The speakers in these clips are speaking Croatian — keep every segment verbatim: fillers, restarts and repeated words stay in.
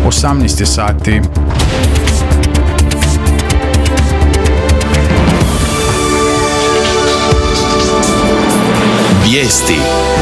osamnaest je sati. Vijesti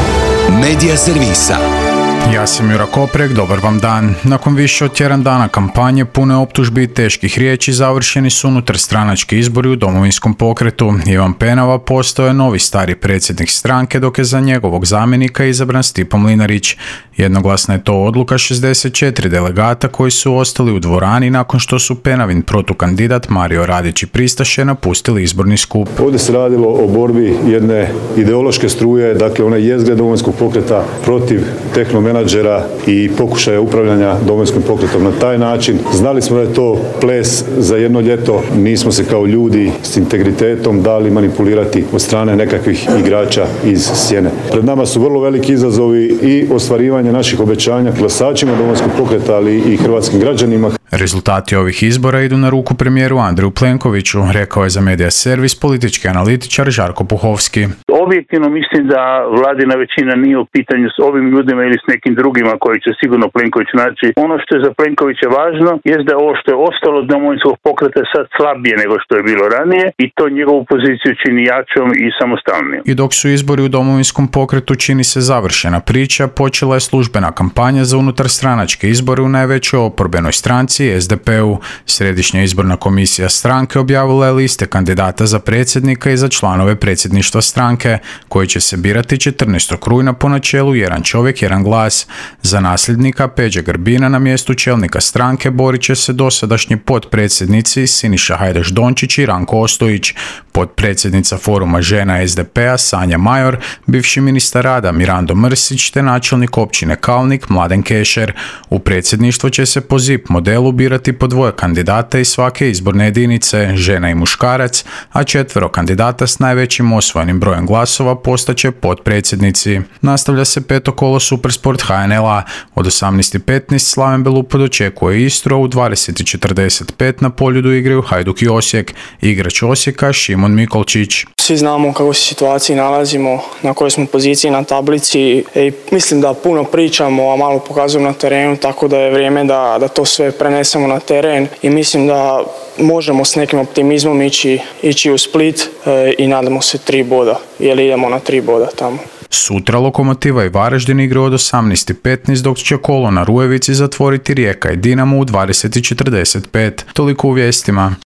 Medija servisa. Ja sam Jura Koprek, dobar vam dan. Nakon više od tjedan dana kampanje pune optužbi i teških riječi završeni su unutar stranački izbori u Domovinskom pokretu. Ivan Penava postao je novi stari predsjednik stranke, dok je za njegovog zamjenika izabran Stipo Mlinarić. Jednoglasna je to odluka šezdeset četiri delegata koji su ostali u dvorani nakon što su Penavin protukandidat Mario Radić i pristaše napustili izborni skup. Ovdje se radilo o borbi jedne ideološke struje, dakle ona jezgre Domovinskog pokreta protiv tehnomenadžera i pokušaja upravljanja Domovinskim pokretom na taj način. Znali smo da je to ples za jedno ljeto, nismo se kao ljudi s integritetom dali manipulirati od strane nekakvih igrača iz sjene. Pred nama su vrlo veliki izazovi i ostvarivanje naših obećanja glasačima Domovinskog pokreta, ali i hrvatskim građanima. Rezultati ovih izbora idu na ruku premijeru Andreju Plenkoviću, rekao je za Medija servis politički analitičar Žarko Puhovski. Objektivno mislim da vladina većina nije u pitanju s ovim ljudima ili s nekim drugima koji će sigurno Plenković naći. Ono što je za Plenkovića važno je da ovo što je ostalo od Domovinskog pokreta sad slabije nego što je bilo ranije i to njegovu poziciju čini jačom i samostalnijom. I dok su izbori u Domovinskom pokretu čini se završena priča, počela je službena kampanja za unutarstranačke izbore u najvećoj oporbenoj stranci S D P-u. Središnja izborna komisija stranke objavila je liste kandidata za predsjednika i za članove predsjedništva stranke, koji će se birati četrnaestog rujna po načelu jedan čovjek, jedan glas. Za nasljednika Peđe Grbina na mjestu čelnika stranke borit će se dosadašnji potpredsjednici Siniša Hajdaš Dončić i Ranko Ostojić, potpredsjednica foruma žena S D P-a Sanja Major, bivši ministar rada Mirando Mrsić te načelnik općine Kalnik Mladen Kešer. U predsjedništvo će se po Z I P modelu birati po dvoje kandidata iz svake izborne jedinice, žena i muškarac, a četvero kandidata s najvećim osvojenim brojem glasova postaće potpredsjednici. Nastavlja se peto kolo Supersport H N L-a. Od osamnaest i petnaest Slaven Belupo dočekuje Istru, a u dvadeset i četrdeset pet na Poljudu igraju Hajduk i Osijek. Igrač Osijeka Šimon Mikolčić. Svi znamo u kakvoj se situaciji nalazimo, na kojoj smo poziciji na tablici i mislim da puno pričamo, a malo pokazujemo na terenu, tako da je vrijeme da, da to sve prenesemo na teren i mislim da možemo s nekim optimizmom ići, ići u Split e, i nadamo se tri boda, jer idemo na tri boda tamo. Sutra Lokomotiva i Varaždin igraju od osamnaest i petnaest, dok će kolo na Rujevici zatvoriti Rijeka i Dinamo u dvadeset i četrdeset pet. Toliko u vijestima.